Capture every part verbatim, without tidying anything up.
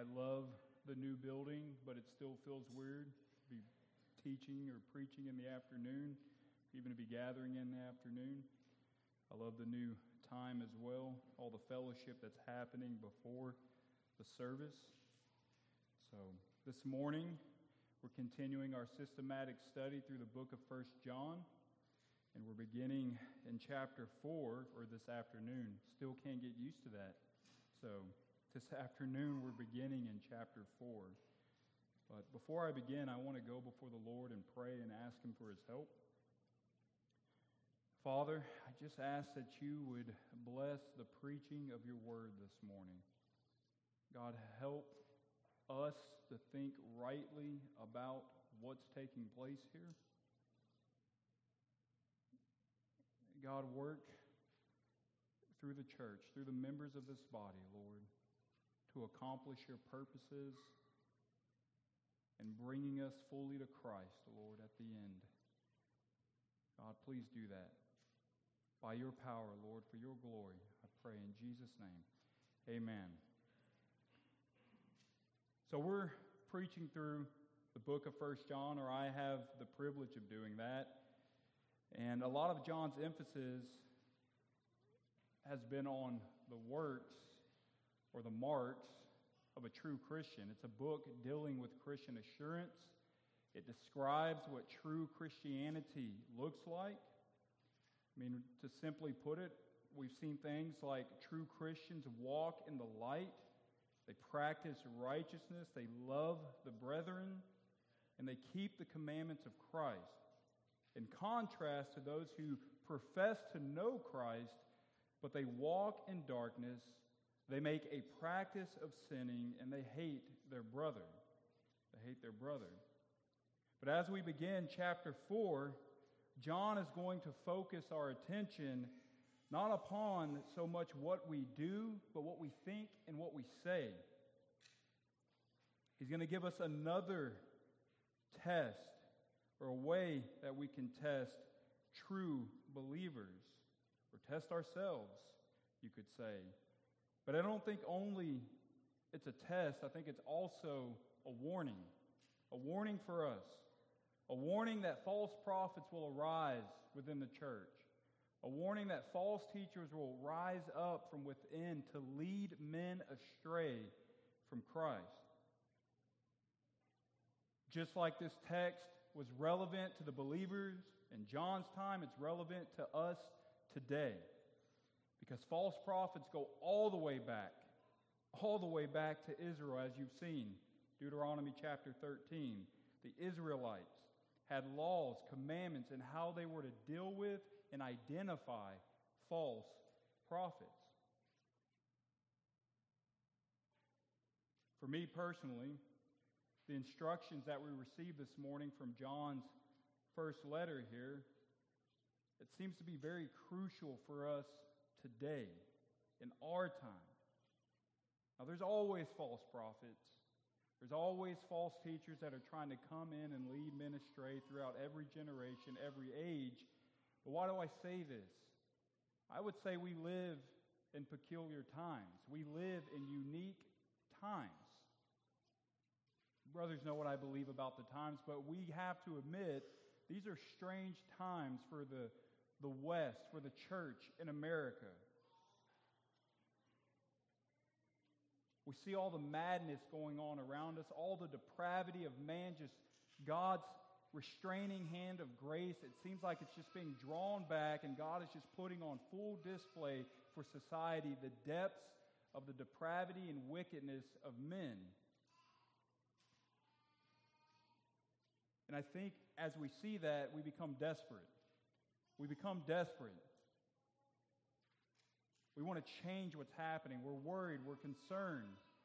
I love the new building, but it still feels weird to be teaching or preaching in the afternoon, even to be gathering in the afternoon. I love the new time as well, all the fellowship that's happening before the service. So this morning, we're continuing our systematic study through the book of First John, and we're beginning in chapter four, or this afternoon. Still can't get used to that. So this afternoon, we're beginning in chapter four. But before I begin, I want to go before the Lord and pray and ask Him for His help. Father, I just ask that you would bless the preaching of your word this morning. God, help us to think rightly about what's taking place here. God, work through the church, through the members of this body, Lord, to accomplish your purposes and bringing us fully to Christ, Lord, at the end. God, please do that. By your power, Lord, for your glory, I pray in Jesus' name. Amen. So we're preaching through the book of First John, or I have the privilege of doing that. And a lot of John's emphasis has been on the works or the marks of a true Christian. It's a book dealing with Christian assurance. It describes what true Christianity looks like. I mean, to simply put it, we've seen things like true Christians walk in the light, they practice righteousness, they love the brethren, and they keep the commandments of Christ. In contrast to those who profess to know Christ, but they walk in darkness, they make a practice of sinning, and they hate their brother. They hate their brother. But as we begin chapter four, John is going to focus our attention not upon so much what we do, but what we think and what we say. He's going to give us another test, or a way that we can test true believers, or test ourselves, you could say. But I don't think only it's a test, I think it's also a warning. A warning for us. A warning that false prophets will arise within the church. A warning that false teachers will rise up from within to lead men astray from Christ. Just like this text was relevant to the believers in John's time, it's relevant to us today. Because false prophets go all the way back, all the way back to Israel, as you've seen. Deuteronomy chapter thirteen. The Israelites had laws, commandments, and how they were to deal with and identify false prophets. For me personally, the instructions that we received this morning from John's first letter here, it seems to be very crucial for us today, in our time. Now, there's always false prophets. There's always false teachers that are trying to come in and lead men astray throughout every generation, every age. But why do I say this? I would say we live in peculiar times. We live in unique times. Brothers know what I believe about the times, but we have to admit these are strange times for the, the West, for the church in America. We see all the madness going on around us, all the depravity of man, just God's restraining hand of grace. It seems like it's just being drawn back, and God is just putting on full display for society the depths of the depravity and wickedness of men. And I think as we see that, we become desperate. We become desperate. We want to change what's happening. We're worried. We're concerned.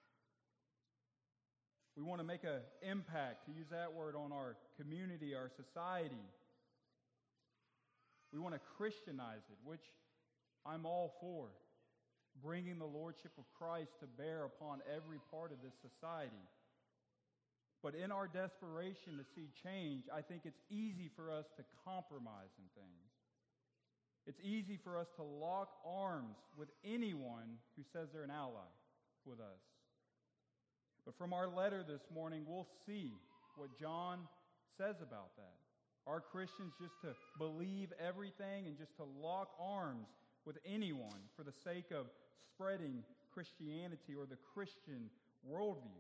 We want to make an impact, to use that word, on our community, our society. We want to Christianize it, which I'm all for. Bringing the lordship of Christ to bear upon every part of this society. But in our desperation to see change, I think it's easy for us to compromise in things. It's easy for us to lock arms with anyone who says they're an ally with us. But from our letter this morning, we'll see what John says about that. Are Christians just to believe everything and just to lock arms with anyone for the sake of spreading Christianity or the Christian worldview?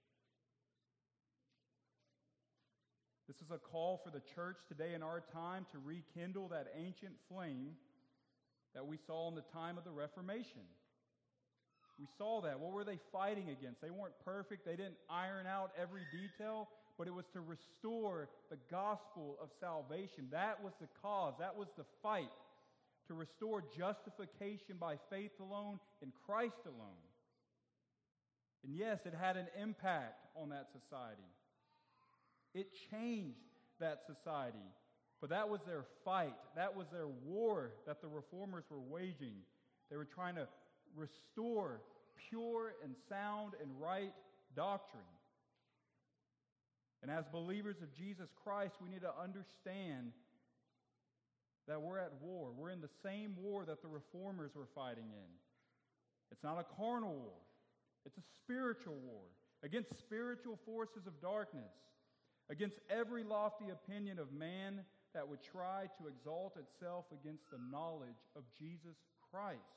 This is a call for the church today in our time to rekindle that ancient flame that we saw in the time of the Reformation. We saw that. What were they fighting against? They weren't perfect. They didn't iron out every detail, but it was to restore the gospel of salvation. That was the cause. That was the fight. To restore justification by faith alone in Christ alone. And yes, it had an impact on that society. It changed that society. But that was their fight. That was their war that the reformers were waging. They were trying to restore pure and sound and right doctrine. And as believers of Jesus Christ, we need to understand that we're at war. We're in the same war that the reformers were fighting in. It's not a carnal war. It's a spiritual war against spiritual forces of darkness, against every lofty opinion of man that would try to exalt itself against the knowledge of Jesus Christ.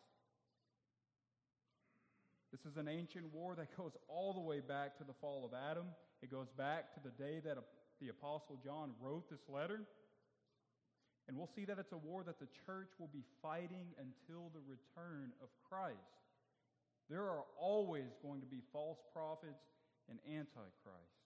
This is an ancient war that goes all the way back to the fall of Adam. It goes back to the day that the Apostle John wrote this letter. And we'll see that it's a war that the church will be fighting until the return of Christ. There are always going to be false prophets and antichrist.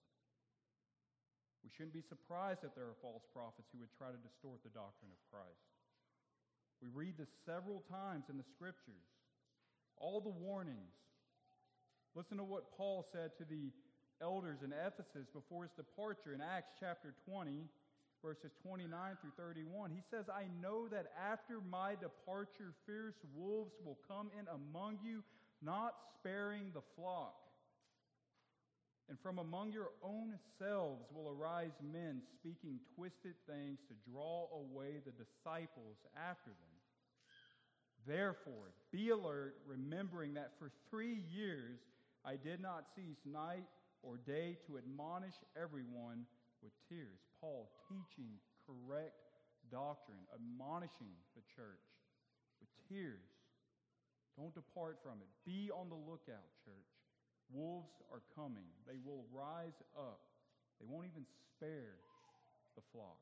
We shouldn't be surprised that there are false prophets who would try to distort the doctrine of Christ. We read this several times in the Scriptures. All the warnings. Listen to what Paul said to the elders in Ephesus before his departure in Acts chapter twenty, verses twenty-nine through thirty-one. He says, I know that after my departure, fierce wolves will come in among you, not sparing the flock. And from among your own selves will arise men speaking twisted things to draw away the disciples after them. Therefore, be alert, remembering that for three years I did not cease night or day to admonish everyone with tears. Paul teaching correct doctrine, admonishing the church with tears. Don't depart from it. Be on the lookout, church. Wolves are coming. They will rise up. They won't even spare the flock.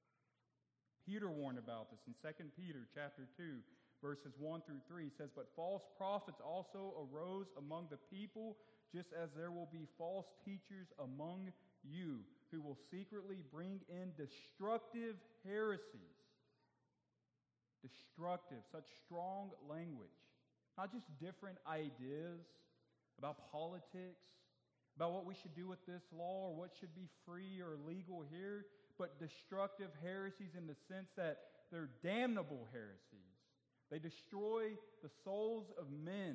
Peter warned about this in Second Peter chapter two, verses one through three. He says, but false prophets also arose among the people, just as there will be false teachers among you, who will secretly bring in destructive heresies. Destructive, such strong language. Not just different ideas about politics, about what we should do with this law or what should be free or legal here, but destructive heresies in the sense that they're damnable heresies. They destroy the souls of men.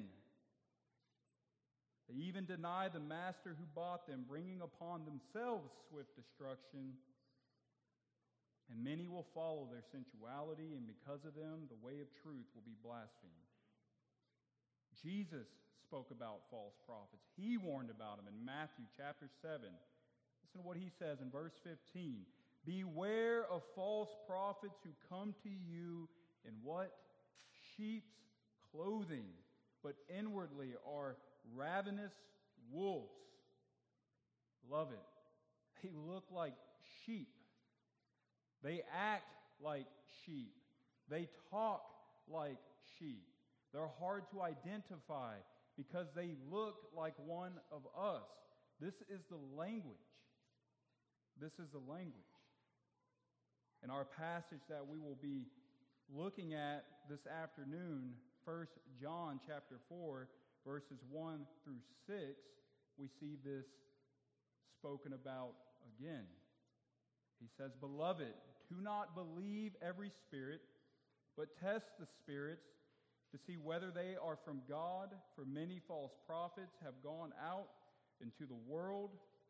They even deny the master who bought them, bringing upon themselves swift destruction. And many will follow their sensuality, and because of them, the way of truth will be blasphemed. Jesus spoke about false prophets. He warned about them in Matthew chapter seven. Listen to what he says in verse fifteen. Beware of false prophets who come to you in what? Sheep's clothing, but inwardly are ravenous wolves. Love it. They look like sheep. They act like sheep. They talk like sheep. They're hard to identify because they look like one of us. This is the language. This is the language. In our passage that we will be looking at this afternoon, First John chapter four, verses one through six, we see this spoken about again. He says, Beloved, do not believe every spirit, but test the spirits to see whether they are from God, for many false prophets have gone out into the world.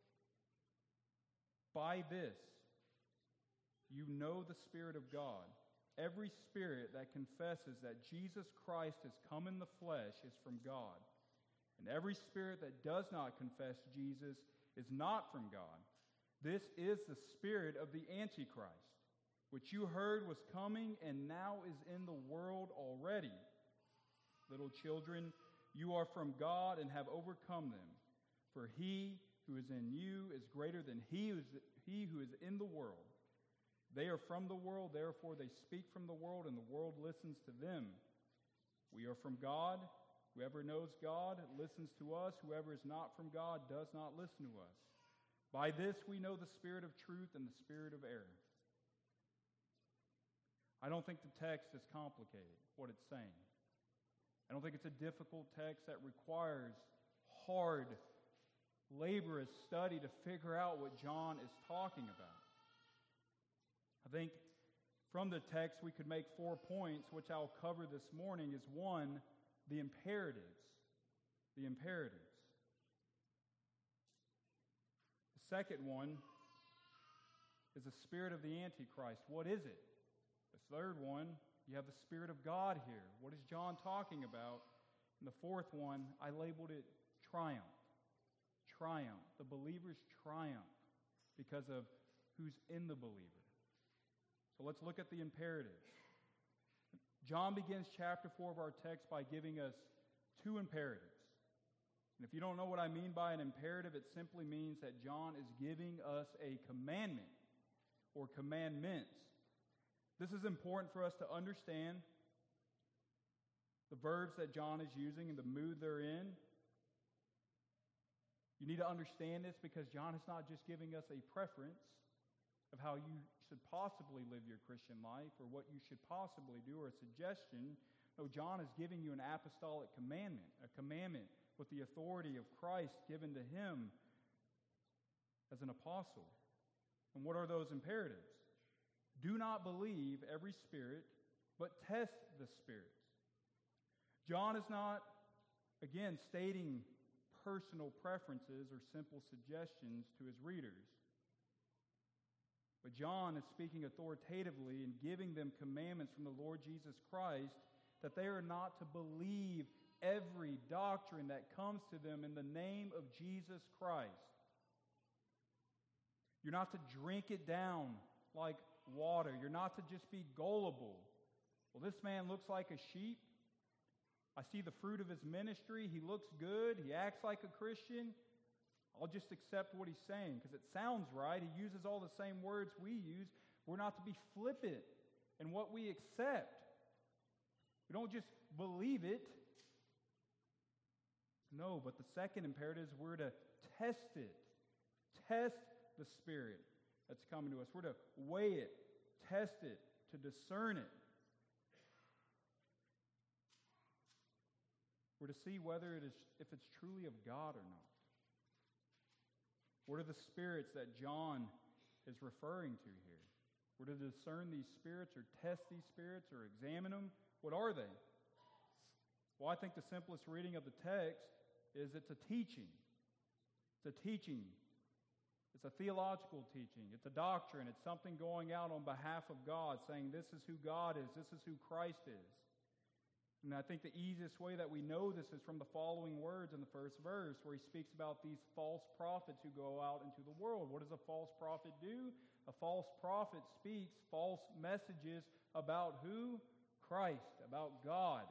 By this, you know the Spirit of God. Every spirit that confesses that Jesus Christ has come in the flesh is from God. And every spirit that does not confess Jesus is not from God. This is the spirit of the Antichrist, which you heard was coming and now is in the world already. Little children, you are from God and have overcome them. For he who is in you is greater than he who is, he who is in the world. They are from the world, therefore they speak from the world, and the world listens to them. We are from God. Whoever knows God listens to us. Whoever is not from God does not listen to us. By this we know the spirit of truth and the spirit of error. I don't think the text is complicated, what it's saying. I don't think it's a difficult text that requires hard, laborious study to figure out what John is talking about. I think from the text we could make four points, which I'll cover this morning, is one, the imperatives. The imperatives. The second one is the spirit of the Antichrist. What is it? The third one, you have the Spirit of God here. What is John talking about? And the fourth one, I labeled it triumph. Triumph. The believer's triumph because of who's in the believer. So let's look at the imperatives. John begins chapter four of our text by giving us two imperatives. And if you don't know what I mean by an imperative, it simply means that John is giving us a commandment or commandments. This is important for us to understand the verbs that John is using and the mood they're in. You need to understand this because John is not just giving us a preference of how you should possibly live your Christian life or what you should possibly do or a suggestion. No, John is giving you an apostolic commandment, a commandment with the authority of Christ given to him as an apostle. And what are those imperatives? Do not believe every spirit, but test the spirits. John is not, again, stating personal preferences or simple suggestions to his readers. But John is speaking authoritatively and giving them commandments from the Lord Jesus Christ that they are not to believe every doctrine that comes to them in the name of Jesus Christ. You're not to drink it down like water. You're not to just be gullible. Well, this man looks like a sheep. I see the fruit of his ministry. He looks good. He acts like a Christian. I'll just accept what he's saying because it sounds right. He uses all the same words we use. We're not to be flippant in what we accept. We don't just believe it. No, but the second imperative is we're to test it. Test the Spirit that's coming to us. We're to weigh it, test it, to discern it. We're to see whether it is, if it's truly of God or not. What are the spirits that John is referring to here? We're to discern these spirits or test these spirits or examine them. What are they? Well, I think the simplest reading of the text is it's a teaching. It's a teaching. It's a theological teaching. It's a doctrine. It's something going out on behalf of God, saying this is who God is. This is who Christ is. And I think the easiest way that we know this is from the following words in the first verse, where he speaks about these false prophets who go out into the world. What does a false prophet do? A false prophet speaks false messages about who? Christ, about God.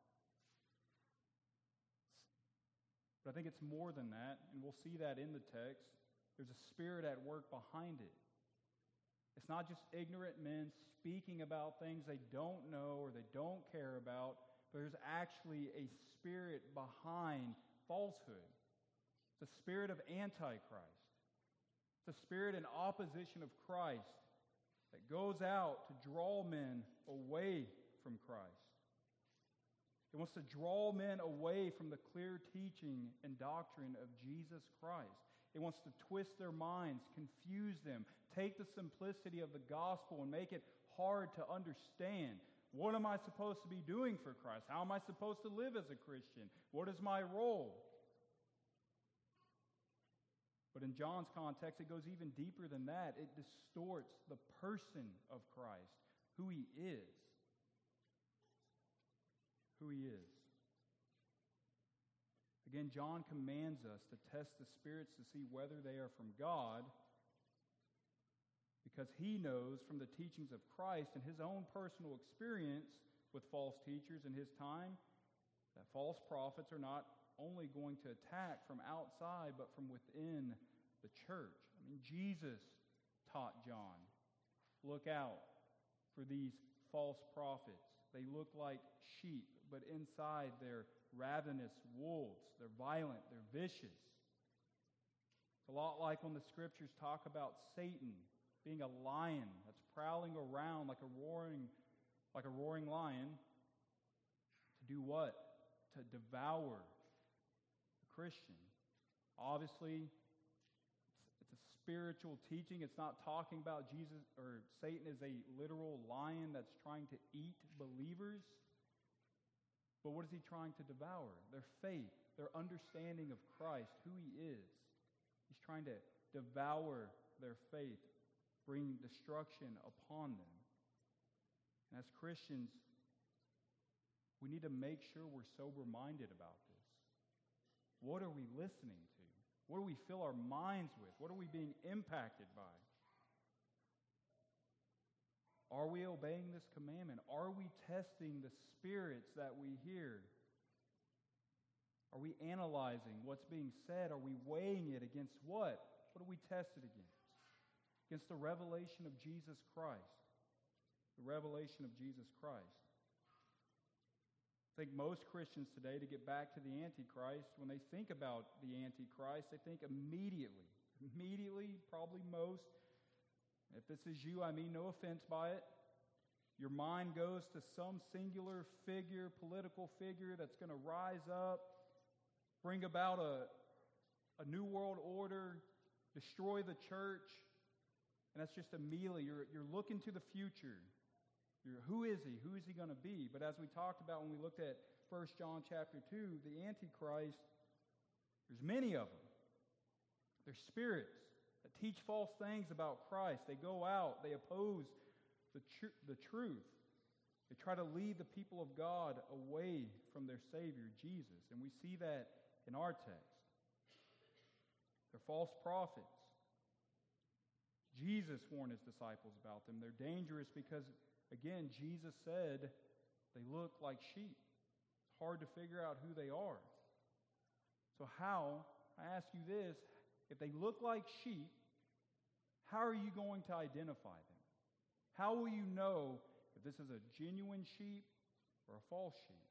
But I think it's more than that, and we'll see that in the text. There's a spirit at work behind it. It's not just ignorant men speaking about things they don't know or they don't care about, but there's actually a spirit behind falsehood. It's a spirit of Antichrist. It's a spirit in opposition of Christ that goes out to draw men away from Christ. It wants to draw men away from the clear teaching and doctrine of Jesus Christ. It wants to twist their minds, confuse them, take the simplicity of the gospel and make it hard to understand. What am I supposed to be doing for Christ? How am I supposed to live as a Christian? What is my role? But in John's context, it goes even deeper than that. It distorts the person of Christ, who he is. Who he is. Again, John commands us to test the spirits to see whether they are from God, because he knows from the teachings of Christ and his own personal experience with false teachers in his time that false prophets are not only going to attack from outside, but from within the church. I mean, Jesus taught John, look out for these false prophets. They look like sheep, but inside they're ravenous wolves. They're violent. They're vicious. It's a lot like when the scriptures talk about Satan being a lion that's prowling around like a roaring, like a roaring lion. To do what? To devour the Christian. Obviously, it's, it's a spiritual teaching. It's not talking about Jesus or Satan is a literal lion that's trying to eat believers. But what is he trying to devour? Their faith, their understanding of Christ, who he is. He's trying to devour their faith, bring destruction upon them. And as Christians, we need to make sure we're sober-minded about this. What are we listening to? What do we fill our minds with? What are we being impacted by? Are we obeying this commandment? Are we testing the spirits that we hear? Are we analyzing what's being said? Are we weighing it against what? What do we test it against? Against the revelation of Jesus Christ. The revelation of Jesus Christ. I think most Christians today, to get back to the Antichrist, when they think about the Antichrist, they think immediately, immediately, probably most, if this is you, I mean no offense by it, your mind goes to some singular figure, political figure that's going to rise up, bring about a, a new world order, destroy the church, and that's just immediately, you're, you're looking to the future. You're, who is he? Who is he going to be? But as we talked about when we looked at First John chapter two, the Antichrist, there's many of them. They're spirits that teach false things about Christ. They go out, they oppose the, tr- the truth. They try to lead the people of God away from their Savior, Jesus. And we see that in our text. They're false prophets. Jesus warned his disciples about them. They're dangerous because, again, Jesus said they look like sheep. It's hard to figure out who they are. So how, I ask you this, if they look like sheep, how are you going to identify them? How will you know if this is a genuine sheep or a false sheep?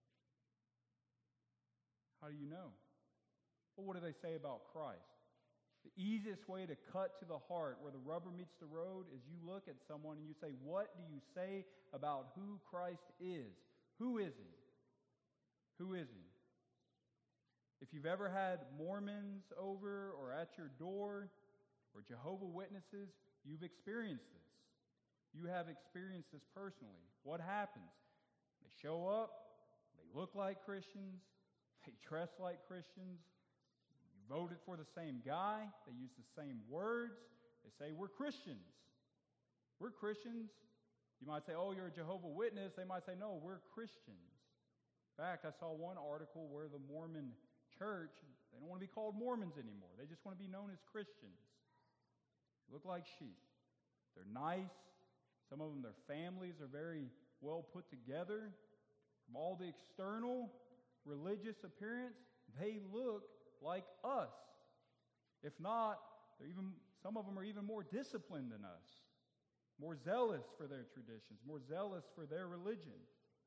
How do you know? Well, what do they say about Christ? The easiest way to cut to the heart where the rubber meets the road is you look at someone and you say, what do you say about who Christ is? Who is he? Who is he? If you've ever had Mormons over or at your door or Jehovah's Witnesses, you've experienced this. You have experienced this personally. What happens? They show up, they look like Christians, they dress like Christians, you voted for the same guy, they use the same words, they say, we're Christians. We're Christians. You might say, oh, you're a Jehovah's Witness. They might say, no, we're Christians. In fact, I saw one article where the Mormon church, they don't want to be called Mormons anymore. They just want to be known as Christians. They look like sheep. They're nice. Some of them, their families are very well put together. From all the external religious appearance, they look like us. If not, they're even some of them are even more disciplined than us, more zealous for their traditions, more zealous for their religion.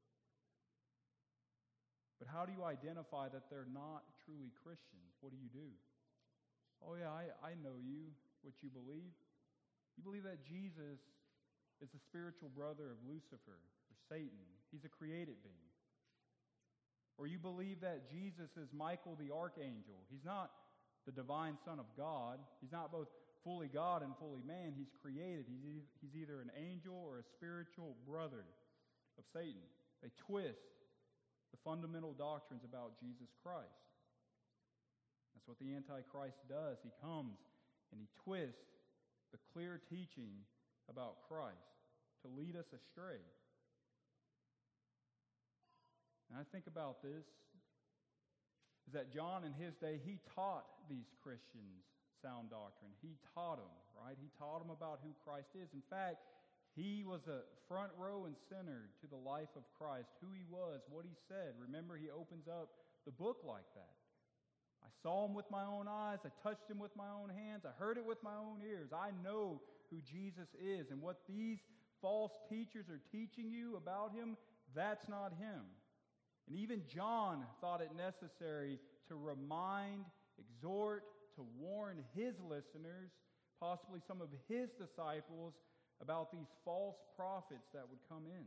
But how do you identify that they're not truly Christians? What do you do? Oh yeah, I, I know you, what you believe. You believe that Jesus is the spiritual brother of Lucifer, or Satan. He's a created being. Or you believe that Jesus is Michael the archangel. He's not the divine Son of God. He's not both fully God and fully man. He's created. He's, he's either an angel or a spiritual brother of Satan. They twist the fundamental doctrines about Jesus Christ. That's what the Antichrist does. He comes and he twists the clear teaching about Christ to lead us astray. And I think about this. is that John in his day, he taught these Christians sound doctrine. He taught them, right? He taught them about who Christ is. In fact, he was a front row and center to the life of Christ, who he was, what he said. Remember, he opens up the book like that. I saw him with my own eyes. I touched him with my own hands. I heard it with my own ears. I know who Jesus is. And what these false teachers are teaching you about him, that's not him. And even John thought it necessary to remind, exhort, to warn his listeners, possibly some of his disciples, about these false prophets that would come in.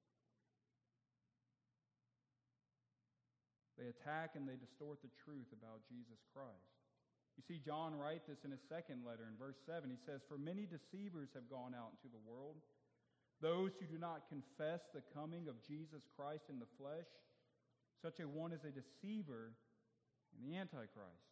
They attack and they distort the truth about Jesus Christ. You see, John writes this in his second letter in verse seven. He says, "For many deceivers have gone out into the world, those who do not confess the coming of Jesus Christ in the flesh. Such a one is a deceiver and the Antichrist."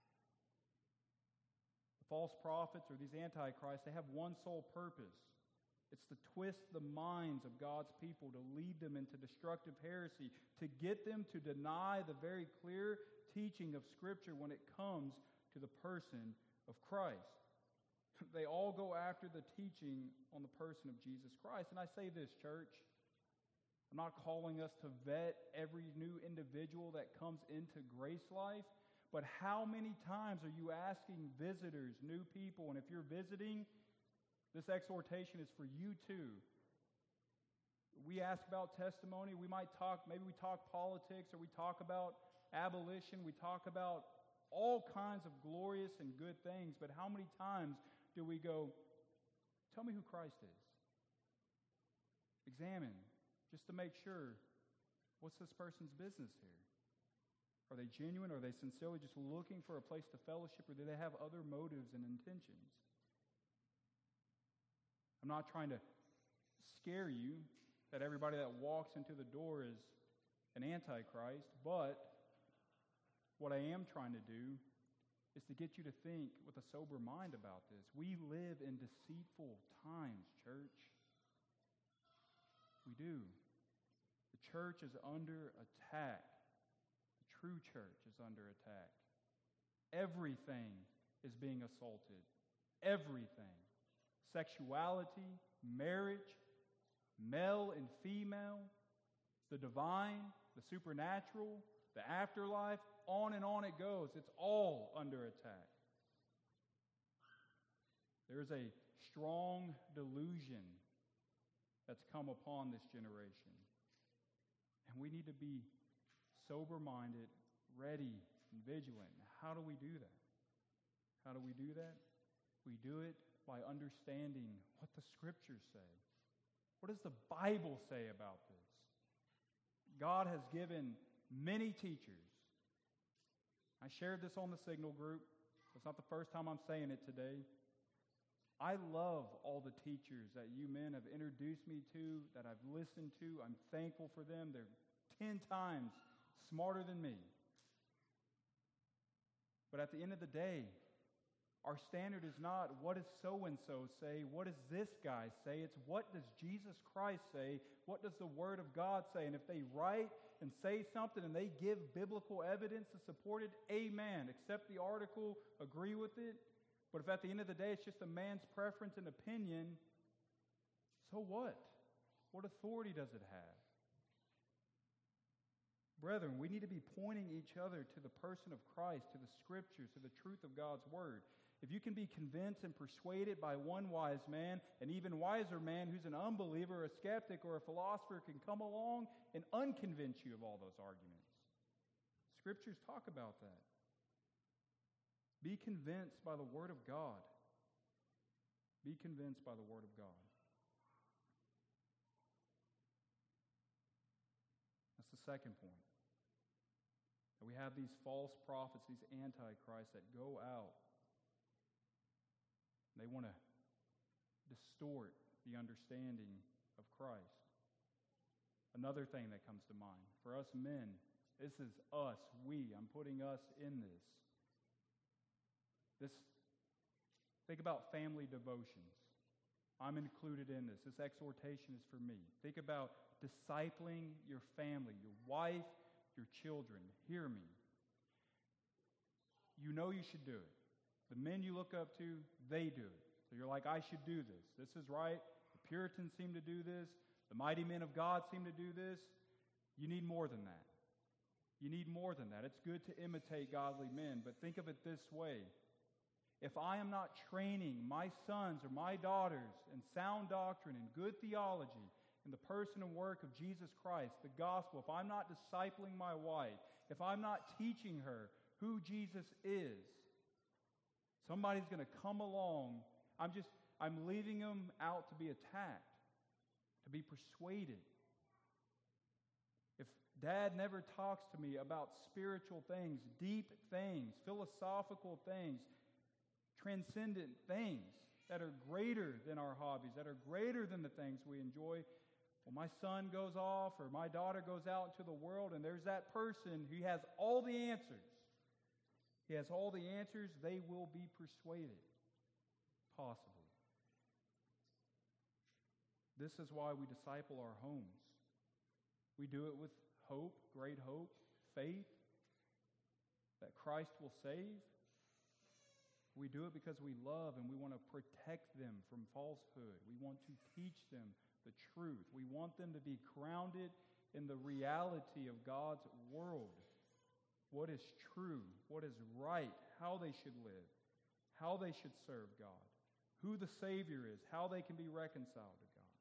False prophets or these antichrists, they have one sole purpose. It's to twist the minds of God's people, to lead them into destructive heresy, to get them to deny the very clear teaching of Scripture when it comes to the person of Christ. They all go after the teaching on the person of Jesus Christ. And I say this, church, I'm not calling us to vet every new individual that comes into Grace Life. But how many times are you asking visitors, new people, and if you're visiting, this exhortation is for you too. We ask about testimony. We might talk, maybe we talk politics, or we talk about abolition. We talk about all kinds of glorious and good things. But how many times do we go, tell me who Christ is? Examine, just to make sure, what's this person's business here? Are they genuine? Are they sincerely just looking for a place to fellowship, or do they have other motives and intentions? I'm not trying to scare you that everybody that walks into the door is an antichrist, but what I am trying to do is to get you to think with a sober mind about this. We live in deceitful times, church. We do. The church is under attack. True church is under attack. Everything is being assaulted. Everything. Sexuality, marriage, male and female, the divine, the supernatural, the afterlife, on and on it goes. It's all under attack. There is a strong delusion that's come upon this generation. And we need to be sober-minded, ready, and vigilant. How do we do that? How do we do that? We do it by understanding what the Scriptures say. What does the Bible say about this? God has given many teachers. I shared this on the Signal group. It's not the first time I'm saying it today. I love all the teachers that you men have introduced me to, that I've listened to. I'm thankful for them. They're ten times smarter than me. But at the end of the day, our standard is not what does so-and-so say, what does this guy say? It's what does Jesus Christ say? What does the Word of God say? And if they write and say something and they give biblical evidence to support it, amen. Accept the article, agree with it. But if at the end of the day it's just a man's preference and opinion, so what? What authority does it have? Brethren, we need to be pointing each other to the person of Christ, to the Scriptures, to the truth of God's Word. If you can be convinced and persuaded by one wise man, an even wiser man who's an unbeliever, a skeptic, or a philosopher can come along and unconvince you of all those arguments. Scriptures talk about that. Be convinced by the Word of God. Be convinced by the Word of God. That's the second point. And we have these false prophets, these antichrists that go out. They want to distort the understanding of Christ. Another thing that comes to mind, for us men, this is us, we, I'm putting us in this. This, think about family devotions. I'm included in this. This exhortation is for me. Think about discipling your family, your wife, your children. Hear me. you know you should do it. The men you look up to, they do it. So you're like, I should do this. This is right. The Puritans seem to do this. The mighty men of God seem to do this. You need more than that. You need more than that. It's good to imitate godly men, but think of it this way. If I am not training my sons or my daughters in sound doctrine and good theology in the person and work of Jesus Christ, the gospel, if I'm not discipling my wife, if I'm not teaching her who Jesus is, somebody's going to come along. I'm just, I'm leaving them out to be attacked, to be persuaded. If Dad never talks to me about spiritual things, deep things, philosophical things, transcendent things that are greater than our hobbies, that are greater than the things we enjoy, well, my son goes off or my daughter goes out into the world and there's that person who has all the answers. He has all the answers, they will be persuaded. Possibly. This is why we disciple our homes. We do it with hope, great hope, faith that Christ will save. We do it because we love and we want to protect them from falsehood. We want to teach them the truth. We want them to be grounded in the reality of God's world. What is true, what is right, how they should live, how they should serve God, who the Savior is, how they can be reconciled to God.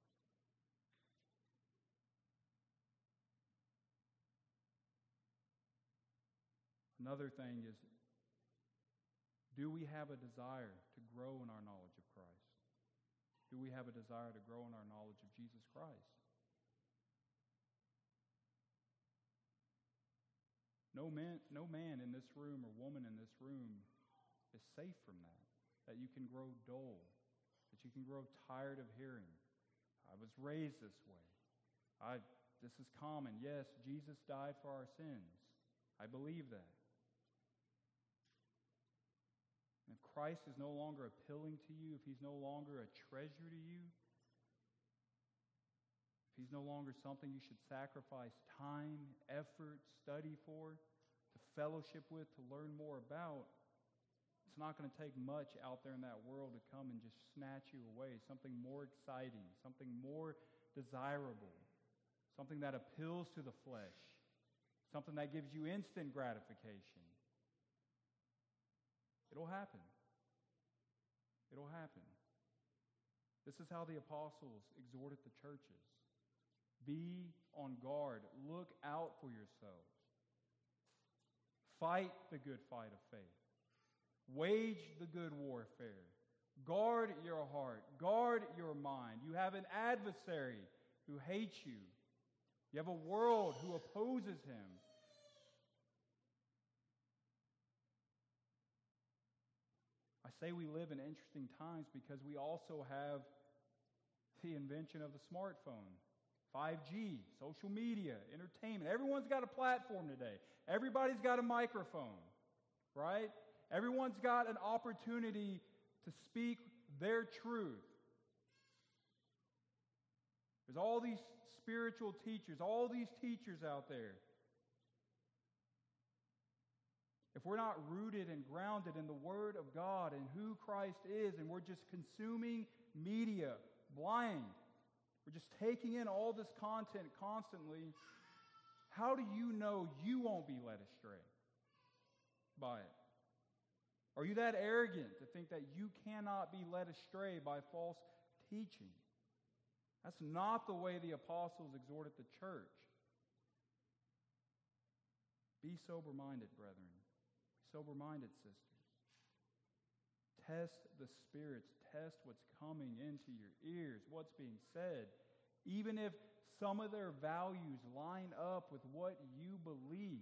Another thing is, do we have a desire to grow in our knowledge of Christ? Do we have a desire to grow in our knowledge of Jesus Christ? No man, no man in this room or woman in this room is safe from that. That you can grow dull, that you can grow tired of hearing. I was raised this way. I, this is common. Yes, Jesus died for our sins. I believe that. And if Christ is no longer appealing to you, if he's no longer a treasure to you, if he's no longer something you should sacrifice time, effort, study for, to fellowship with, to learn more about, it's not going to take much out there in that world to come and just snatch you away. Something more exciting, something more desirable, something that appeals to the flesh, something that gives you instant gratification. It'll happen. It'll happen. This is how the apostles exhorted the churches. Be on guard. Look out for yourselves. Fight the good fight of faith. Wage the good warfare. Guard your heart. Guard your mind. You have an adversary who hates you. You have a world who opposes him. I say we live in interesting times because we also have the invention of the smartphone, five G, social media, entertainment. Everyone's got a platform today. Everybody's got a microphone, right? Everyone's got an opportunity to speak their truth. There's all these spiritual teachers, all these teachers out there. If we're not rooted and grounded in the Word of God and who Christ is, and we're just consuming media blind, we're just taking in all this content constantly, how do you know you won't be led astray by it? Are you that arrogant to think that you cannot be led astray by false teaching? That's not the way the apostles exhorted the church. Be sober-minded, brethren. Sober-minded sisters. Test the spirits. Test what's coming into your ears, what's being said. Even if some of their values line up with what you believe.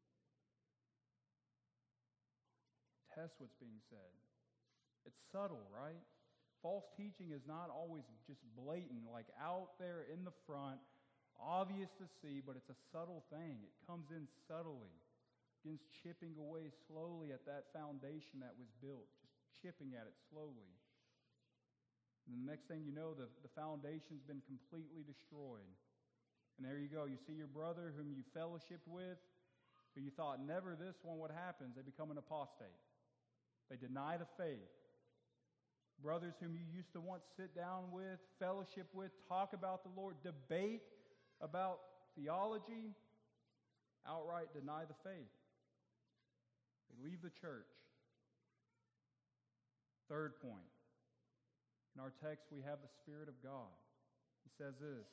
Test what's being said. It's subtle, right? False teaching is not always just blatant, like out there in the front, obvious to see, but it's a subtle thing. It comes in subtly. Begins chipping away slowly at that foundation that was built, just chipping at it slowly. And the next thing you know, the, the foundation's been completely destroyed. And there you go. You see your brother whom you fellowshiped with, who you thought never this one would happen, they become an apostate. They deny the faith. Brothers whom you used to once sit down with, fellowship with, talk about the Lord, debate about theology, outright deny the faith. They leave the church. Third point. In our text, we have the Spirit of God. He says this,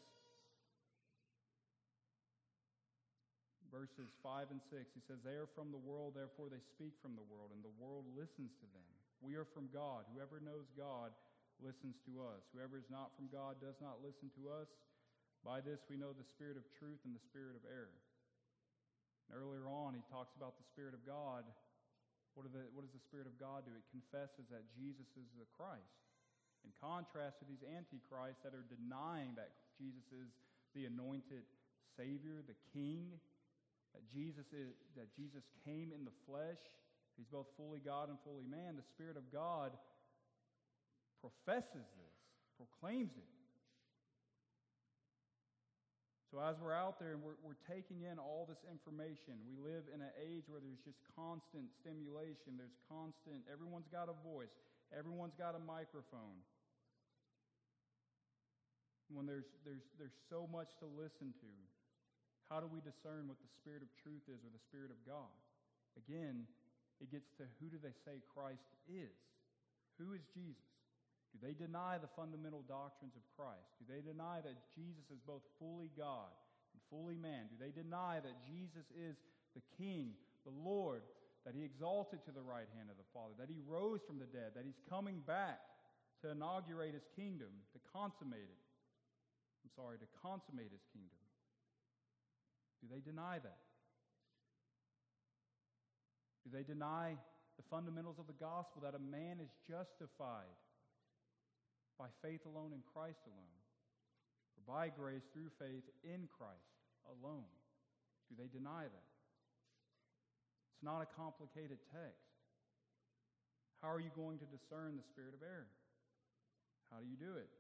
verses five and six. He says, they are from the world, therefore they speak from the world, and the world listens to them. We are from God. Whoever knows God listens to us. Whoever is not from God does not listen to us. By this we know the spirit of truth and the spirit of error. And earlier on, he talks about the Spirit of God. What, are the, what does the Spirit of God do? It confesses that Jesus is the Christ. In contrast to these antichrists that are denying that Jesus is the anointed Savior, the King, that Jesus is, that Jesus came in the flesh. He's both fully God and fully man. The Spirit of God professes this, proclaims it. So as we're out there and we're, we're taking in all this information, we live in an age where there's just constant stimulation. There's constant, everyone's got a voice. Everyone's got a microphone. When there's, there's, there's so much to listen to, how do we discern what the Spirit of truth is or the Spirit of God? Again, it gets to who do they say Christ is? Who is Jesus? Do they deny the fundamental doctrines of Christ? Do they deny that Jesus is both fully God and fully man? Do they deny that Jesus is the King, the Lord, that He exalted to the right hand of the Father, that He rose from the dead, that He's coming back to inaugurate His kingdom, to consummate it? I'm sorry, to consummate His kingdom. Do they deny that? Do they deny the fundamentals of the gospel, that a man is justified by faith alone in Christ alone, or by grace through faith in Christ alone? Do they deny that? It's not a complicated text. How are you going to discern the spirit of error? How do you do it?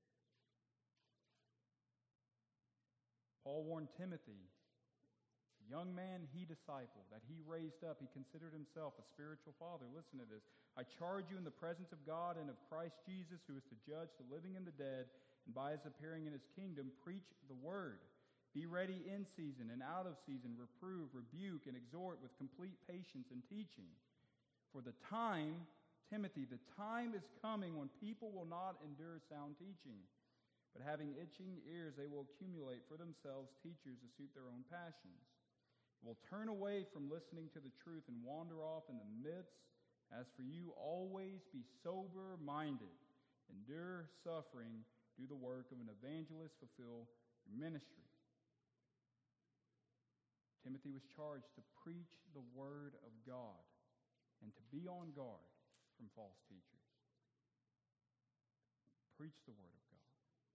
Paul warned Timothy, a young man he discipled, that he raised up. He considered himself a spiritual father. Listen to this. I charge you in the presence of God and of Christ Jesus, who is to judge the living and the dead, and by His appearing in His kingdom, preach the word. Be ready in season and out of season, reprove, rebuke, and exhort with complete patience and teaching. For the time, Timothy, the time is coming when people will not endure sound teaching, but having itching ears, they will accumulate for themselves teachers to suit their own passions. Will turn away from listening to the truth and wander off in the midst. As for you, always be sober-minded, endure suffering, do the work of an evangelist, fulfill your ministry. Timothy was charged to preach the word of God and to be on guard from false teachers. Preach the word of God.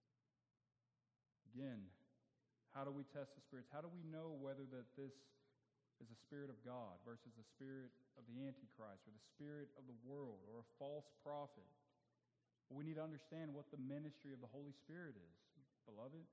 Again, how do we test the spirits? How do we know whether that this is a spirit of God versus the spirit of the Antichrist or the spirit of the world or a false prophet? Well, we need to understand what the ministry of the Holy Spirit is, beloved.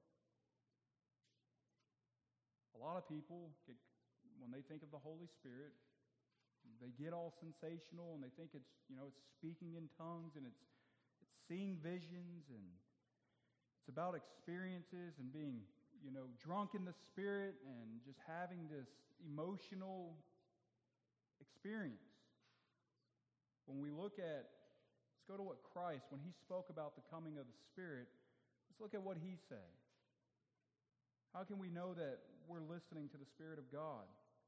A lot of people, get, when they think of the Holy Spirit, they get all sensational and they think it's, you know, it's speaking in tongues and it's, it's seeing visions and it's about experiences and being, you know, drunk in the Spirit and just having this emotional experience. When we look at, let's go to what Christ, when He spoke about the coming of the Spirit, let's look at what He said. How can we know that we're listening to the Spirit of God?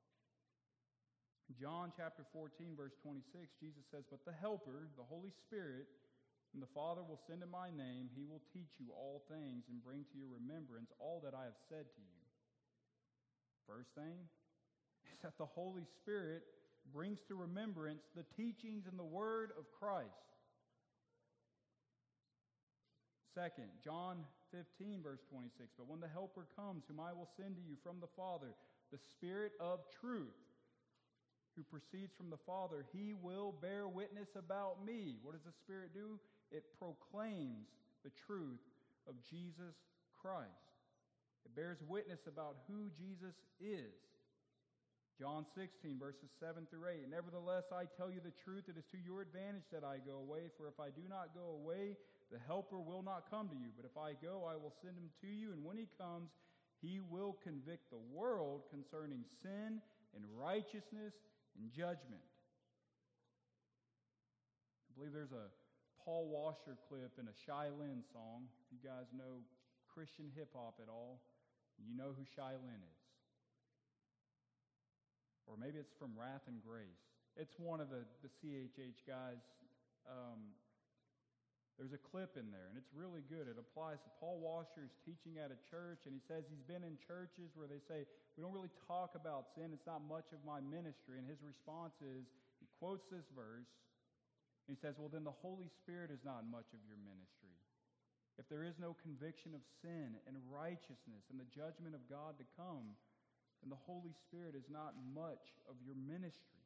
In John chapter fourteen, verse twenty-six, Jesus says, but the Helper, the Holy Spirit, whom the Father will send in my name, He will teach you all things and bring to your remembrance all that I have said to you. First thing is that the Holy Spirit brings to remembrance the teachings and the word of Christ. Second, John fifteen, verse twenty-six, but when the Helper comes, whom I will send to you from the Father, the Spirit of truth, who proceeds from the Father, He will bear witness about me. What does the Spirit do? It proclaims the truth of Jesus Christ. It bears witness about who Jesus is. John sixteen, verses seven through eight. Nevertheless, I tell you the truth, it is to your advantage that I go away. For if I do not go away, the Helper will not come to you. But if I go, I will send him to you. And when he comes, he will convict the world concerning sin and righteousness and judgment. I believe there's a Paul Washer clip in a Shai Linne song. If you guys know Christian hip-hop at all, you know who Shai Linne is. Or maybe it's from Wrath and Grace. It's one of the, the C H H guys. Um, there's a clip in there, and it's really good. It applies to Paul Washer is teaching at a church, and he says he's been in churches where they say, we don't really talk about sin. It's not much of my ministry. And his response is, he quotes this verse, and he says, well, then the Holy Spirit is not much of your ministry. If there is no conviction of sin and righteousness and the judgment of God to come, then the Holy Spirit is not much of your ministry.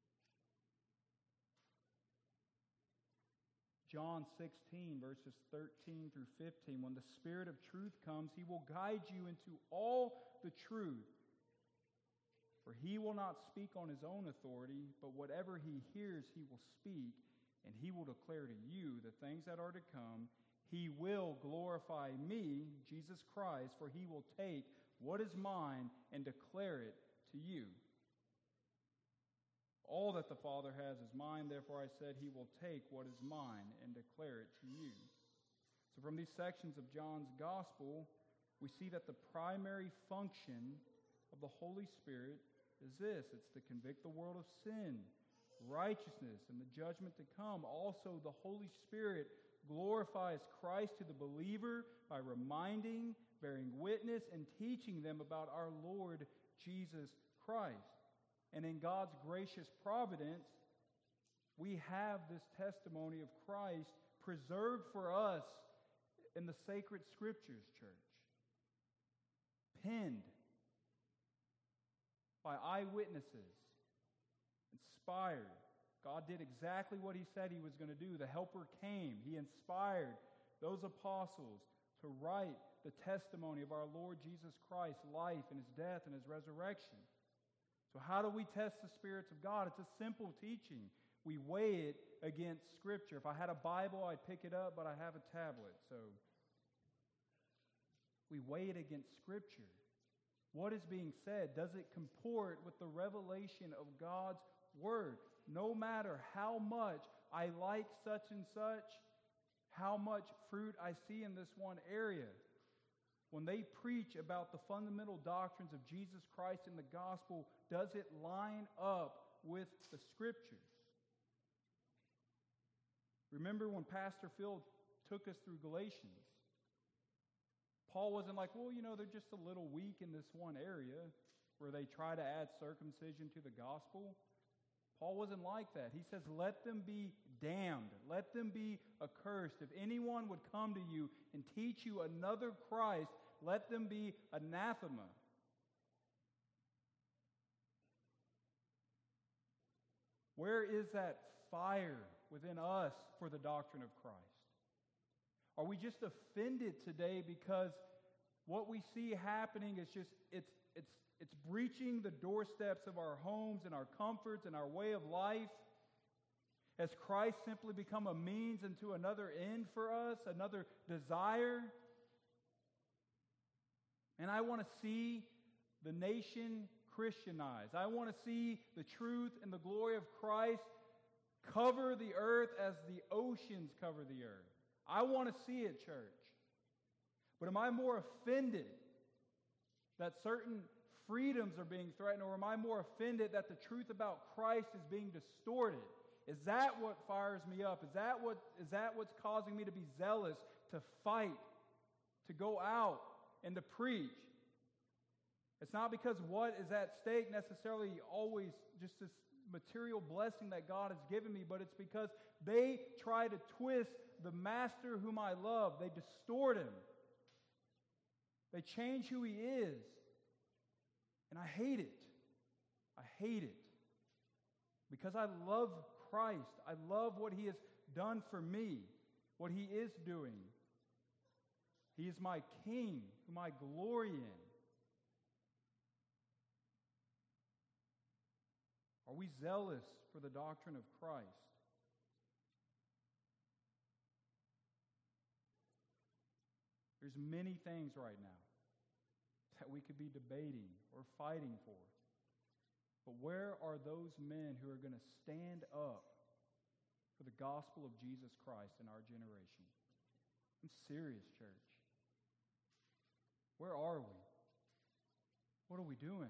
John sixteen, verses thirteen through fifteen, when the Spirit of truth comes, he will guide you into all the truth. For he will not speak on his own authority, but whatever he hears he will speak, and he will declare to you the things that are to come. He will glorify me, Jesus Christ, for he will take what is mine and declare it to you. All that the Father has is mine, therefore I said he will take what is mine and declare it to you. So from these sections of John's Gospel, we see that the primary function of the Holy Spirit is this. It's to convict the world of sin, righteousness, and the judgment to come. Also, the Holy Spirit glorifies Christ to the believer by reminding, bearing witness, and teaching them about our Lord Jesus Christ. And in God's gracious providence, we have this testimony of Christ preserved for us in the sacred scriptures, church. Penned by eyewitnesses, inspired. God did exactly what he said he was going to do. The Helper came. He inspired those apostles to write the testimony of our Lord Jesus Christ's life and his death and his resurrection. So how do we test the spirits of God? It's a simple teaching. We weigh it against Scripture. If I had a Bible, I'd pick it up, but I have a tablet. So we weigh it against Scripture. What is being said? Does it comport with the revelation of God's Word? No matter how much I like such and such, how much fruit I see in this one area, when they preach about the fundamental doctrines of Jesus Christ in the gospel, does it line up with the Scriptures? Remember when Pastor Phil took us through Galatians? Paul wasn't like, well, you know, they're just a little weak in this one area where they try to add circumcision to the gospel. Paul wasn't like that. He says, let them be damned. Let them be accursed. If anyone would come to you and teach you another Christ, let them be anathema. Where is that fire within us for the doctrine of Christ? Are we just offended today because what we see happening is just, it's, it's, it's breaching the doorsteps of our homes and our comforts and our way of life? Has Christ simply become a means into another end for us, another desire? And I want to see the nation Christianized. I want to see the truth and the glory of Christ cover the earth as the oceans cover the earth. I want to see it, church. But am I more offended that certain freedoms are being threatened, or am I more offended that the truth about Christ is being distorted? Is that what fires me up? Is that what is that what's causing me to be zealous, to fight, to go out and to preach? It's not because what is at stake necessarily always just this material blessing that God has given me, but it's because they try to twist the master whom I love. They distort him. They change who he is. And I hate it. I hate it. Because I love Christ. I love what he has done for me, what he is doing. He is my King, whom I glory in. Are we zealous for the doctrine of Christ? There's many things right now that we could be debating or fighting for. But where are those men who are going to stand up for the gospel of Jesus Christ in our generation? I'm serious, church. Where are we? What are we doing?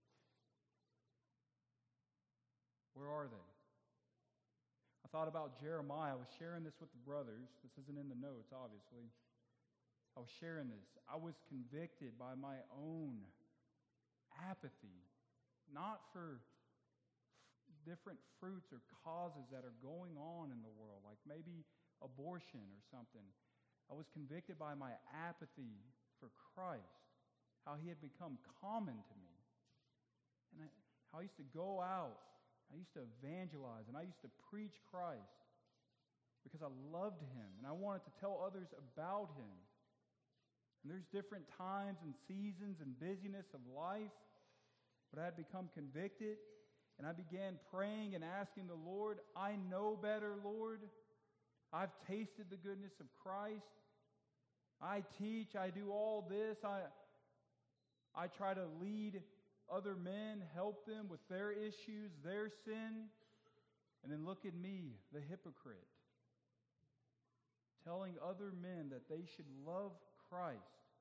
Where are they? I thought about Jeremiah. I was sharing this with the brothers. This isn't in the notes, obviously. I was sharing this. I was convicted by my own apathy, not for f- different fruits or causes that are going on in the world, like maybe abortion or something. I was convicted by my apathy for Christ, how he had become common to me, and I, how I used to go out, I used to evangelize, and I used to preach Christ because I loved him, and I wanted to tell others about him. And there's different times and seasons and busyness of life, but I had become convicted, and I began praying and asking the Lord, I know better, Lord. I've tasted the goodness of Christ. I teach, I do all this. I, I try to lead other men, help them with their issues, their sin. And then look at me, the hypocrite, telling other men that they should love Christ.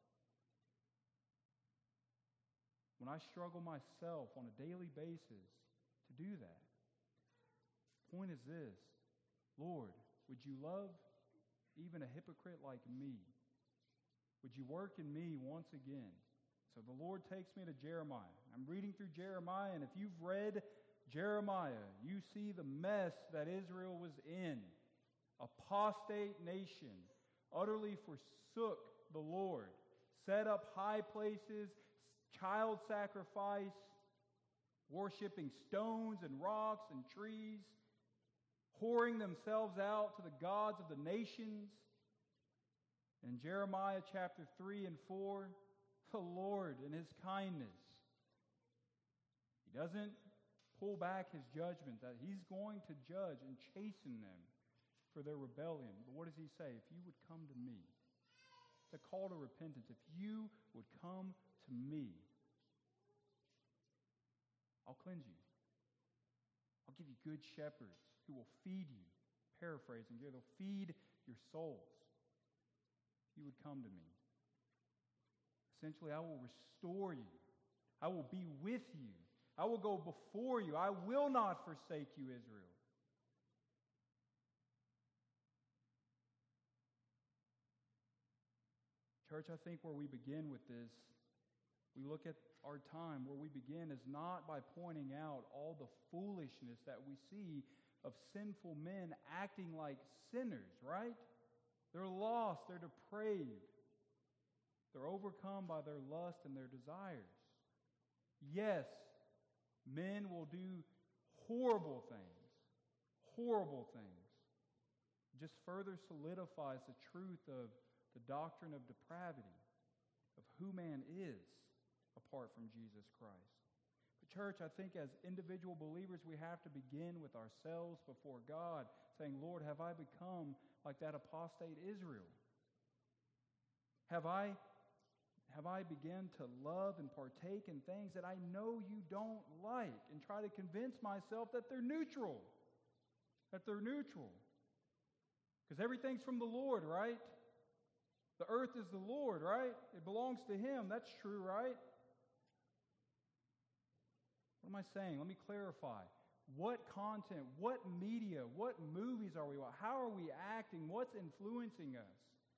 When I struggle myself on a daily basis to do that. Point is this, Lord, would you love even a hypocrite like me? Would you work in me once again? So the Lord takes me to Jeremiah. I'm reading through Jeremiah, and if you've read Jeremiah, you see the mess that Israel was in. Apostate nation, utterly forsook the Lord, set up high places, child sacrifice, worshiping stones and rocks and trees, whoring themselves out to the gods of the nations. In Jeremiah chapter three and four, the Lord in his kindness, he doesn't pull back his judgment, that he's going to judge and chasten them for their rebellion. But what does he say? If you would come to me. It's a call to repentance. If you would come to me, I'll cleanse you. I'll give you good shepherds who will feed you. Paraphrasing here, they'll feed your souls. If you would come to me. Essentially, I will restore you. I will be with you. I will go before you. I will not forsake you, Israel. Church, I think where we begin with this, we look at our time, where we begin is not by pointing out all the foolishness that we see of sinful men acting like sinners, right? They're lost, they're depraved. They're overcome by their lust and their desires. Yes, men will do horrible things, horrible things. It just further solidifies the truth of the doctrine of depravity, of who man is apart from Jesus Christ. But church, I think as individual believers, we have to begin with ourselves before God, saying, Lord, have I become like that apostate Israel? Have I, have I begun to love and partake in things that I know you don't like and try to convince myself that they're neutral, that they're neutral? Because everything's from the Lord, right? The earth is the Lord, right? It belongs to him. That's true, right? What am I saying? Let me clarify. What content, what media, what movies are we watching? How are we acting? What's influencing us?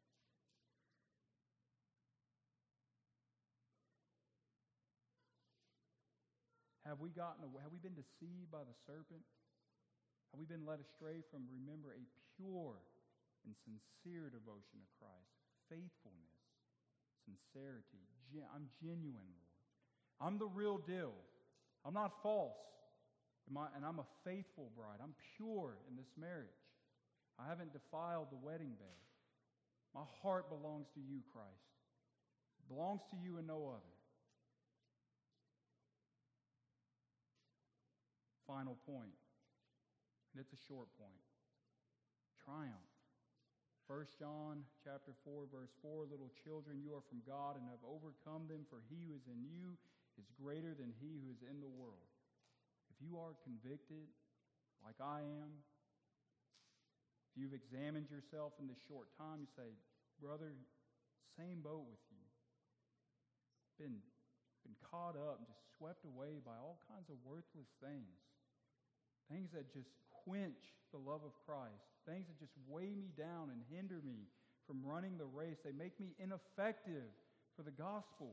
Have we gotten away? Have we been deceived by the serpent? Have we been led astray from, remember, a pure and sincere devotion to Christ? Faithfulness, sincerity. Gen- I'm genuine, Lord. I'm the real deal. I'm not false. And I'm a faithful bride. I'm pure in this marriage. I haven't defiled the wedding bed. My heart belongs to you, Christ. It belongs to you and no other. final point, and it's a short point. Triumph. First John chapter four, verse four, little children, you are from God and have overcome them, for he who is in you is greater than he who is in the world. If you are convicted, like I am, if you've examined yourself in this short time, you say, brother, same boat with you. Been, been caught up and just swept away by all kinds of worthless things. Things that just quench the love of Christ. Things that just weigh me down and hinder me from running the race. They make me ineffective for the gospel.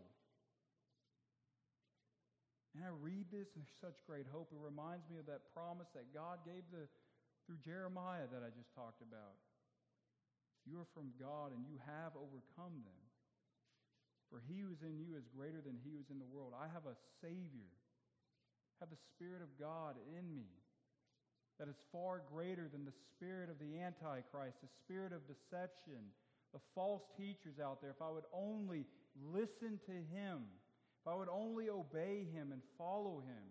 And I read this, and there's such great hope. It reminds me of that promise that God gave the, through Jeremiah that I just talked about. You are from God, and you have overcome them. For he who is in you is greater than he who is in the world. I have a Savior. I have the Spirit of God in me that is far greater than the spirit of the Antichrist, the spirit of deception, the false teachers out there. If I would only listen to him, if I would only obey him and follow him,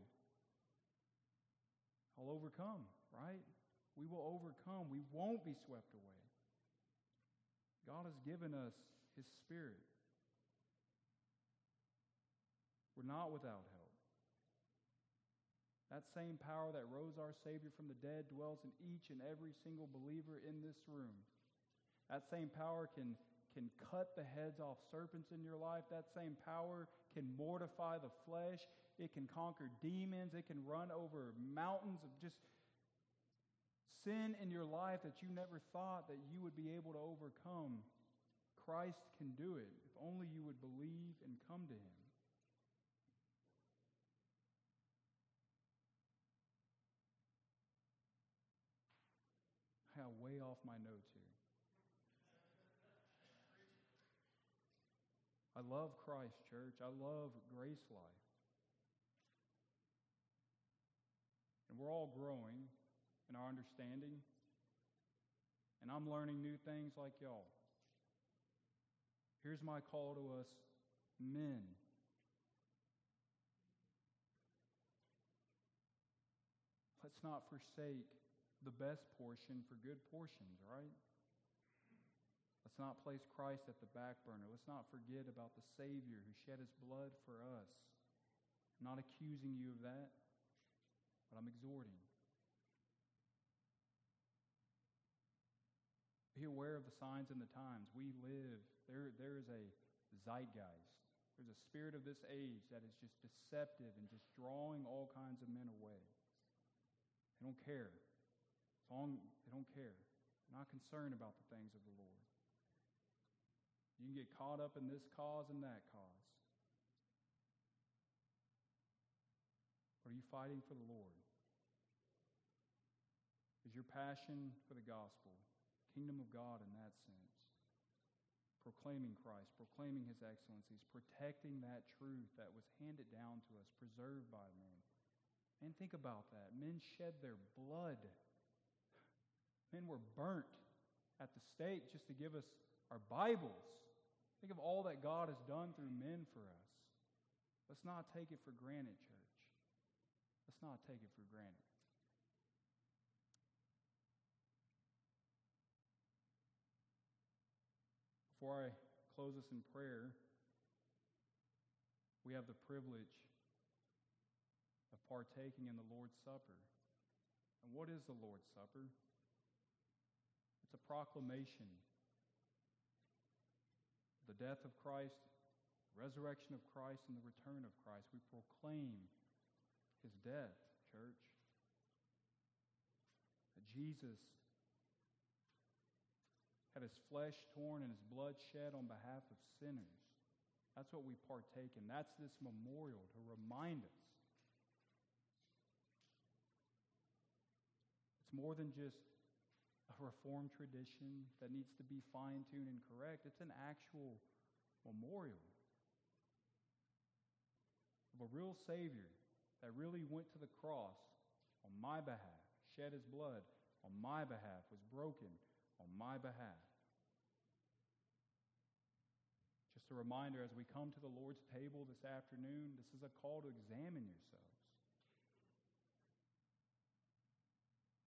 I'll overcome, right? We will overcome. We won't be swept away. God has given us his Spirit. We're not without help. That same power that rose our Savior from the dead dwells in each and every single believer in this room. That same power can, can cut the heads off serpents in your life. That same power can mortify the flesh. It can conquer demons. It can run over mountains of just sin in your life that you never thought that you would be able to overcome. Christ can do it if only you would believe and come to him. I got way off my notes here. I love Christ, church. I love Grace Life. And we're all growing in our understanding. And I'm learning new things like y'all. Here's my call to us men. Let's not forsake the best portion for good portions, right? Let's not place Christ at the back burner. Let's not forget about the Savior who shed his blood for us. I'm not accusing you of that, but I'm exhorting. Be aware of the signs and the times. We live, there, there is a zeitgeist. There's a spirit of this age that is just deceptive and just drawing all kinds of men away. They don't care. It's on, they don't care. They're not concerned about the things of the Lord. You can get caught up in this cause and that cause. Or are you fighting for the Lord? Is your passion for the gospel, kingdom of God in that sense? Proclaiming Christ, proclaiming his excellencies, protecting that truth that was handed down to us, preserved by men. And think about that. Men shed their blood. Men were burnt at the stake just to give us our Bibles. Think of all that God has done through men for us. Let's not take it for granted, church. Let's not take it for granted. Before I close us in prayer, we have the privilege of partaking in the Lord's Supper. And what is the Lord's Supper? It's a proclamation of the death of Christ, resurrection of Christ, and the return of Christ. We proclaim his death, church. That Jesus had his flesh torn and his blood shed on behalf of sinners. That's what we partake in. That's this memorial to remind us. It's more than just a Reformed tradition that needs to be fine-tuned and correct. It's an actual memorial of a real Savior that really went to the cross on my behalf, shed his blood on my behalf, was broken on my behalf. Just a reminder, as we come to the Lord's table this afternoon, this is a call to examine yourselves.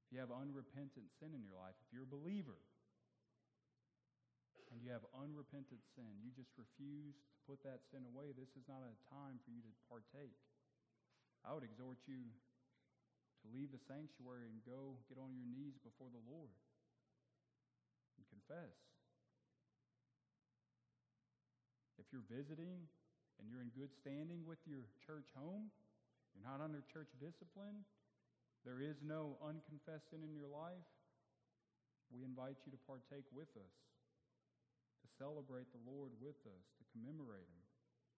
If you have unrepentant sin in your life, if you're a believer and you have unrepentant sin, you just refuse to put that sin away, this is not a time for you to partake. I would exhort you to leave the sanctuary and go get on your knees before the Lord and confess. If you're visiting and you're in good standing with your church home, you're not under church discipline, there is no unconfessed sin in your life, we invite you to partake with us, to celebrate the Lord with us, to commemorate Him.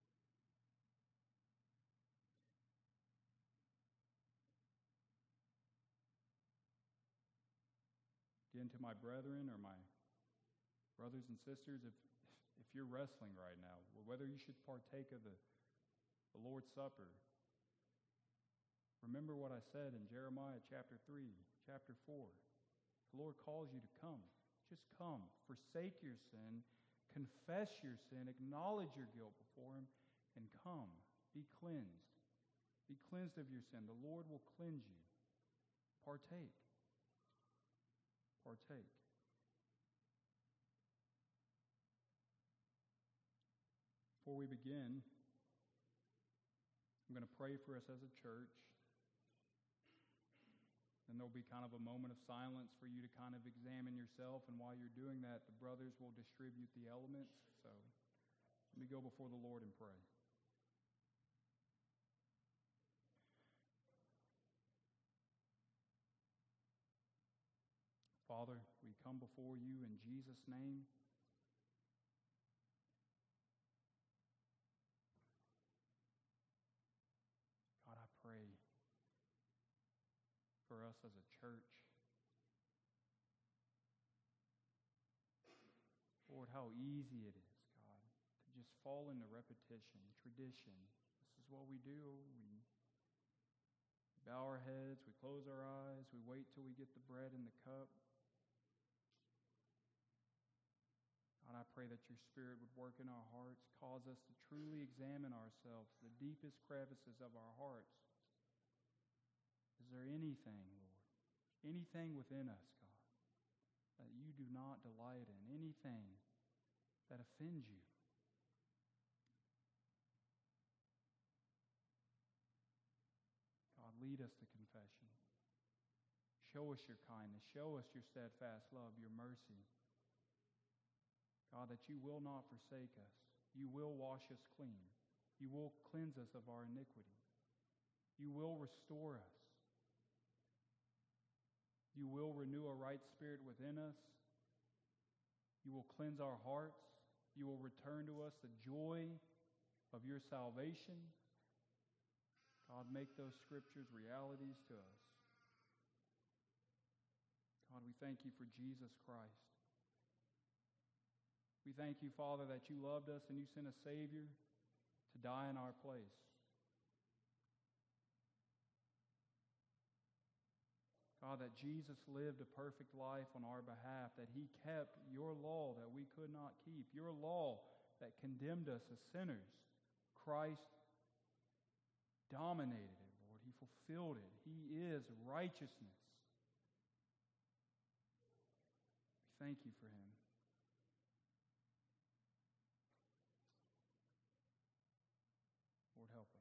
Again, to my brethren or my brothers and sisters, if if you're wrestling right now, whether you should partake of the, the Lord's Supper, remember what I said in Jeremiah chapter three, chapter four. The Lord calls you to come. Just come. Forsake your sin. Confess your sin. Acknowledge your guilt before Him. And come. Be cleansed. Be cleansed of your sin. The Lord will cleanse you. Partake. Partake. Before we begin, I'm going to pray for us as a church. Then there'll be kind of a moment of silence for you to kind of examine yourself. And while you're doing that, the brothers will distribute the elements. So let me go before the Lord and pray. Father, we come before you in Jesus' name. God, I pray for us as a church. Lord, how easy it is, God, to just fall into repetition, tradition. This is what we do. We bow our heads, we close our eyes, we wait till we get the bread and the cup. God, I pray that your Spirit would work in our hearts, cause us to truly examine ourselves, the deepest crevices of our hearts. Is there anything, Lord, anything within us, God, that you do not delight in, anything that offends you? God, lead us to confession. Show us your kindness. Show us your steadfast love, your mercy. God, that you will not forsake us. You will wash us clean. You will cleanse us of our iniquity. You will restore us. You will renew a right spirit within us. You will cleanse our hearts. You will return to us the joy of your salvation. God, make those scriptures realities to us. God, we thank you for Jesus Christ. We thank you, Father, that you loved us and you sent a Savior to die in our place. God, that Jesus lived a perfect life on our behalf, that he kept your law that we could not keep, your law that condemned us as sinners. Christ dominated it, Lord. He fulfilled it. He is righteousness. We thank you for him. Lord, help us.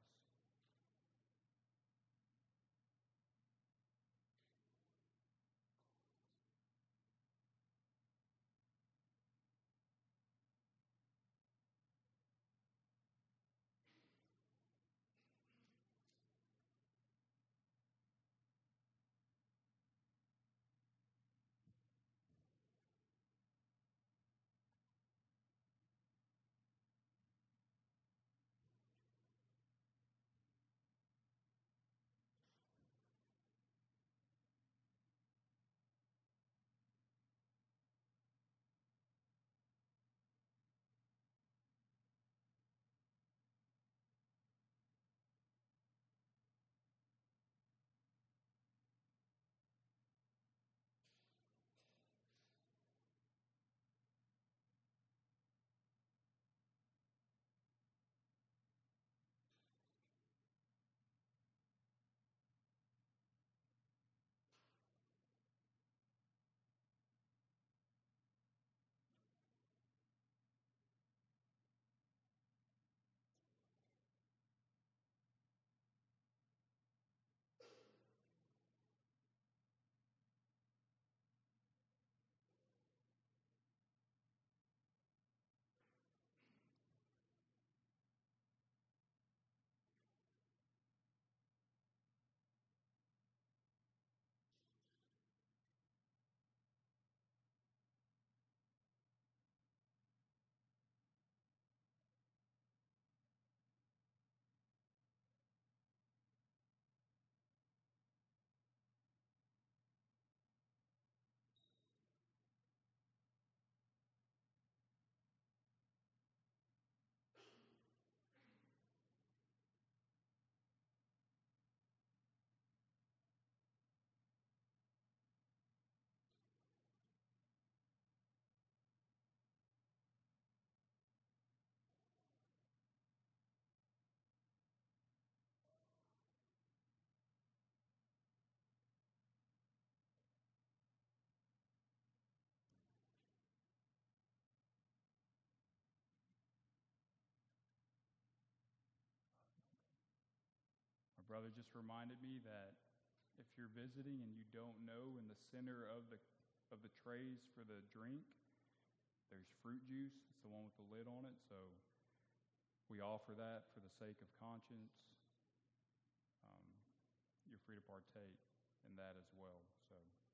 brother just reminded me that if you're visiting and you don't know, in the center of the of the trays for the drink, there's fruit juice. It's the one with the lid on it. So we offer that for the sake of conscience. Um, you're free to partake in that as well. So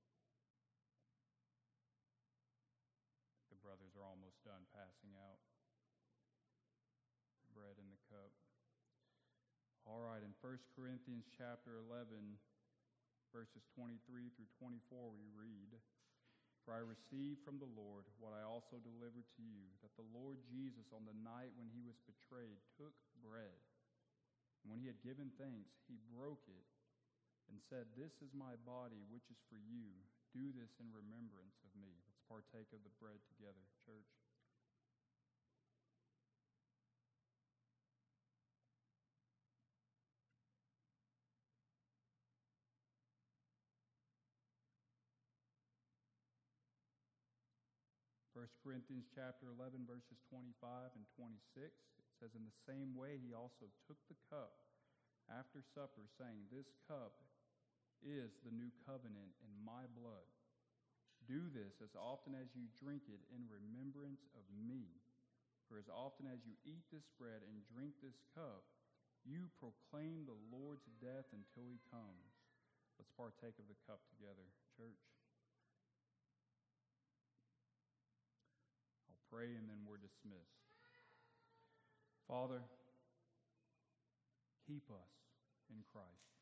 the brothers are almost done passing out the bread and the cup. All right, in First Corinthians chapter eleven, verses twenty-three through twenty-four, we read, "For I received from the Lord what I also delivered to you, that the Lord Jesus, on the night when he was betrayed, took bread. And when he had given thanks, he broke it and said, 'This is my body, which is for you. Do this in remembrance of me.'" Let's partake of the bread together, church. First Corinthians chapter eleven, verses twenty-five and twenty-six, it says, "In the same way he also took the cup after supper, saying, 'This cup is the new covenant in my blood. Do this as often as you drink it in remembrance of me. For as often as you eat this bread and drink this cup, you proclaim the Lord's death until he comes.'" Let's partake of the cup together, church. Pray, and then we're dismissed. Father, keep us in Christ.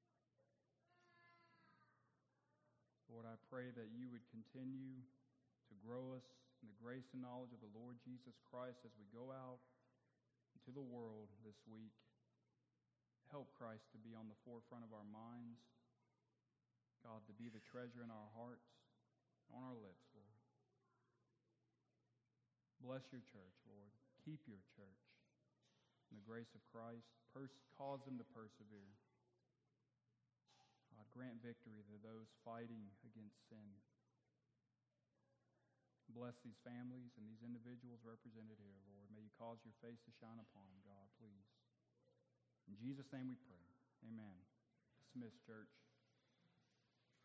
Lord, I pray that you would continue to grow us in the grace and knowledge of the Lord Jesus Christ as we go out into the world this week. Help Christ to be on the forefront of our minds. God, to be the treasure in our hearts, on our lips, Lord. Bless your church, Lord. Keep your church in the grace of Christ. Pers- cause them to persevere. God, grant victory to those fighting against sin. Bless these families and these individuals represented here, Lord. May you cause your face to shine upon them, God, please. In Jesus' name we pray. Amen. Dismiss, church.